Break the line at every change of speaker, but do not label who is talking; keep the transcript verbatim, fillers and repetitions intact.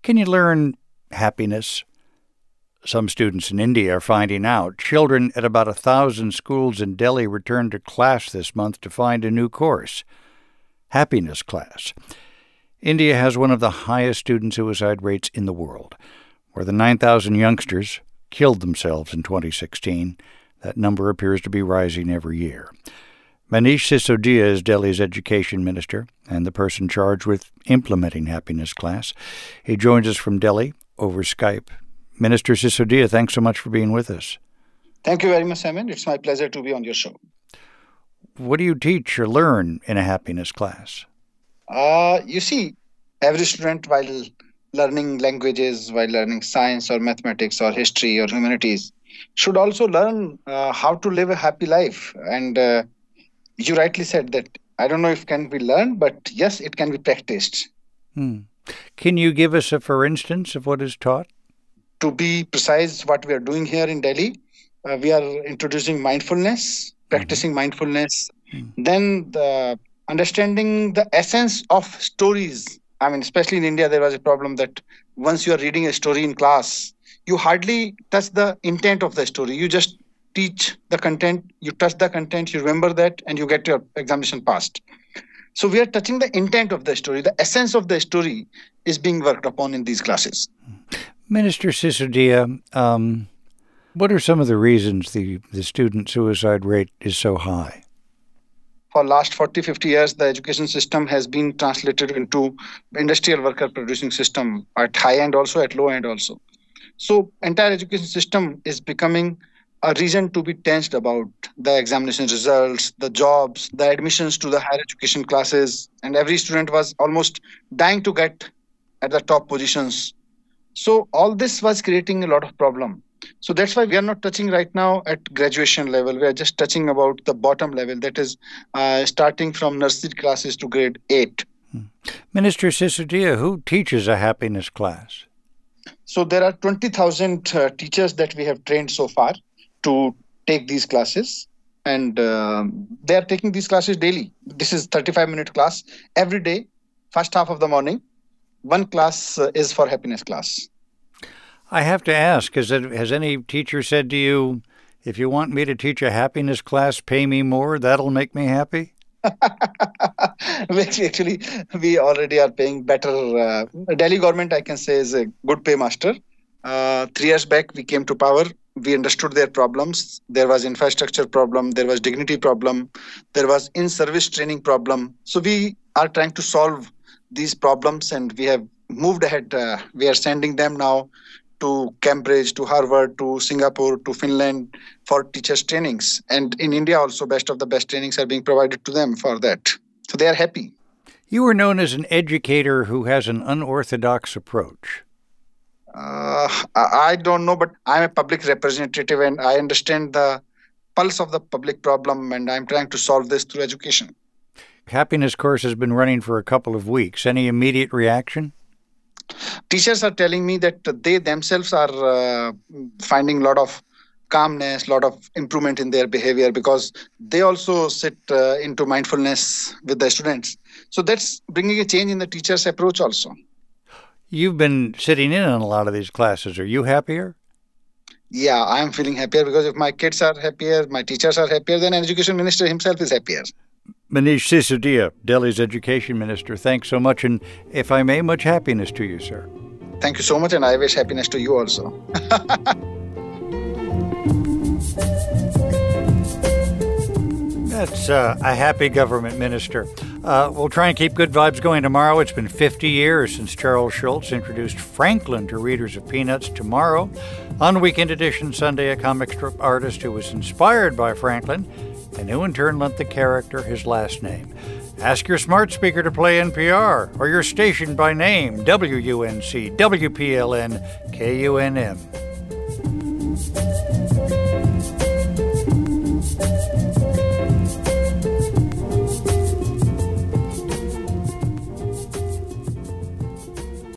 can you learn happiness? Some students in India are finding out. Children at about a thousand schools in Delhi returned to class this month to find a new course, happiness class. India has one of the highest student suicide rates in the world. More than nine thousand youngsters killed themselves in twenty sixteen. That number appears to be rising every year. Manish Sisodia is Delhi's education minister and the person charged with implementing Happiness Class. He joins us from Delhi over Skype. Minister Sisodia, thanks so much for being with us.
Thank you very much, Simon. It's my pleasure to be on your show.
What do you teach or learn in a happiness class?
Uh, you see, every student, while learning languages, while learning science or mathematics or history or humanities, should also learn uh, how to live a happy life. And uh, you rightly said that I don't know if it can be learned, but yes, it can be practiced.
Hmm. Can you give us a for instance of what is taught?
To be precise, what we are doing here in Delhi, uh, we are introducing mindfulness, practicing mm-hmm. mindfulness, mm-hmm. then the understanding the essence of stories. I mean, especially in India, there was a problem that once you are reading a story in class, you hardly touch the intent of the story. You just teach the content, you touch the content, you remember that, and you get your examination passed. So we are touching the intent of the story. The essence of the story is being worked upon in these classes.
Minister Sisodia, um, what are some of the reasons the, the student suicide rate is so high?
For last forty, fifty years, the education system has been translated into industrial worker producing system at high end also, at low end also. So entire education system is becoming a reason to be tensed about the examination results, the jobs, the admissions to the higher education classes, and every student was almost dying to get at the top positions. So all this was creating a lot of problem. So that's why we are not touching right now at graduation level. We are just touching about the bottom level, that is uh, starting from nursery classes to grade eight.
Hmm. Minister Sisodia, who teaches a happiness class?
So there are twenty thousand uh, teachers that we have trained so far to take these classes. And uh, they are taking these classes daily. This is thirty-five minute class every day, first half of the morning. One class uh, is for happiness class.
I have to ask, has, it, has any teacher said to you, if you want me to teach a happiness class, pay me more, that'll make me happy?
Actually, we already are paying better. Uh, Delhi government, I can say, is a good paymaster. Uh, three years back, we came to power. We understood their problems. There was infrastructure problem. There was dignity problem. There was in-service training problem. So we are trying to solve these problems, and we have moved ahead. Uh, we are sending them now to Cambridge, to Harvard, to Singapore, to Finland for teachers' trainings. And in India also, best of the best trainings are being provided to them for that. So they are happy.
You are known as an educator who has an unorthodox approach.
Uh, I don't know, but I'm a public representative and I understand the pulse of the public problem, and I'm trying to solve this through education.
Happiness course has been running for a couple of weeks. Any immediate reaction?
Teachers are telling me that they themselves are uh, finding a lot of calmness, a lot of improvement in their behavior, because they also sit uh, into mindfulness with the students. So that's bringing a change in the teacher's approach also.
You've been sitting in on a lot of these classes. Are you happier?
Yeah, I am feeling happier, because if my kids are happier, my teachers are happier, then education minister himself is happier.
Manish Sisodia, Delhi's education minister, thanks so much. And if I may, much happiness to you, sir.
Thank you so much, and I wish happiness to you also.
That's uh, a happy government minister. Uh, we'll try and keep good vibes going tomorrow. It's been fifty years since Charles Schulz introduced Franklin to readers of Peanuts. Tomorrow, on Weekend Edition Sunday, a comic strip artist who was inspired by Franklin and who in turn lent the character his last name. Ask your smart speaker to play N P R or your station by name, W U N C, W P L N, K U N M.